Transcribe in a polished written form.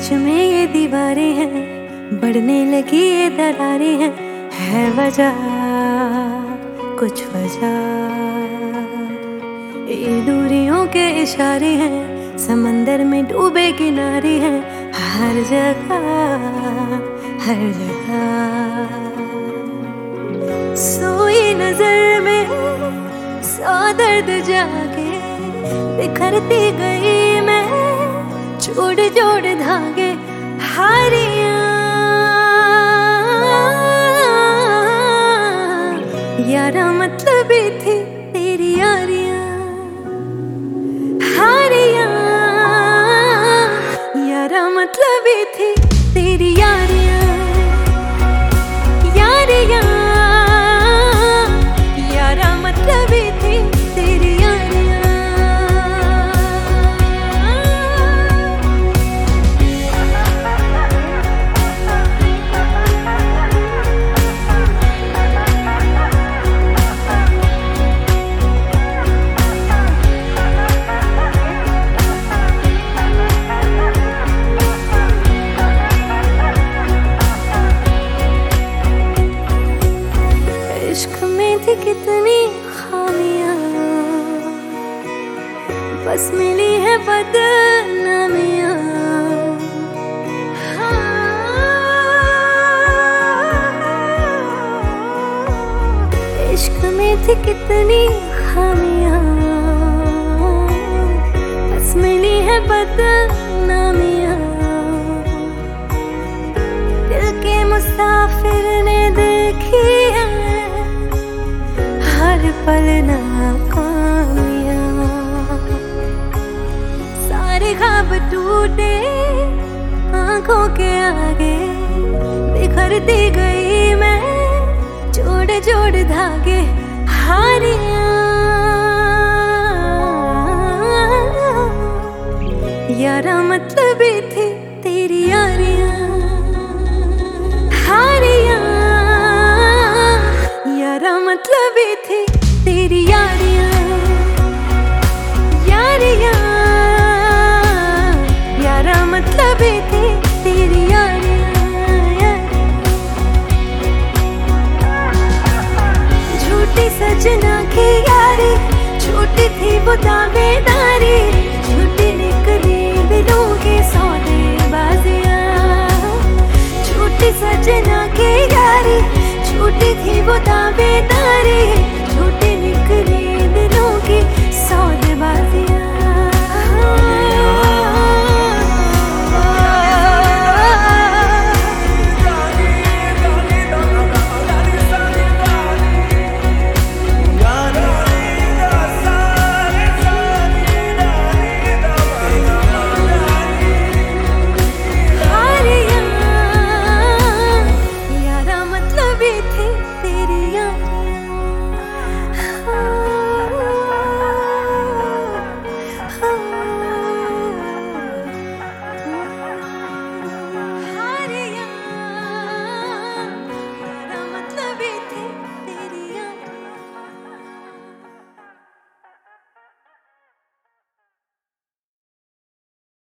बीच में ये दीवारें हैं, बढ़ने लगी ये दरारें हैं। है वजह कुछ वजह, ये दूरियों के इशारे हैं, समंदर में डूबे किनारे हैं। हर जगह हर जगह सोई नजर में सौ दर्द जाके बिखरती गई मैं, जोड़ जोड़ धागे हारियां। यारा मतलब थी तेरी यारियां, हारियां। यारा मतलब थी तेरी यारियां, यारियां। यारा मतलब थी तेरी यारियां। इश्क में थी कितनी खामियां, बस मिली है बदनामियां। इश्क में थी कितनी खामियां, बस मिली है बदनामियां। दिल के मुसाफिर ने देखी है हर पल नाकामियां। सारे ख्वाब टूटे आंखों के आगे, बिखरती गई मैं, जोड़ जोड़ धागे हारियां। यारा मतलब थी तेरी यारियां, हारियां। यारा मतलब थी तेरी यारियां, यारियां। यारा मतलब थी तेरी यारियां। झूठी सजना की यारी, झूठी थी वो दावेदारी, झूठी निकली दिलों की सौदेबाजियां। झूठी सजना की यारी, झूठी थी वो दावेदारी।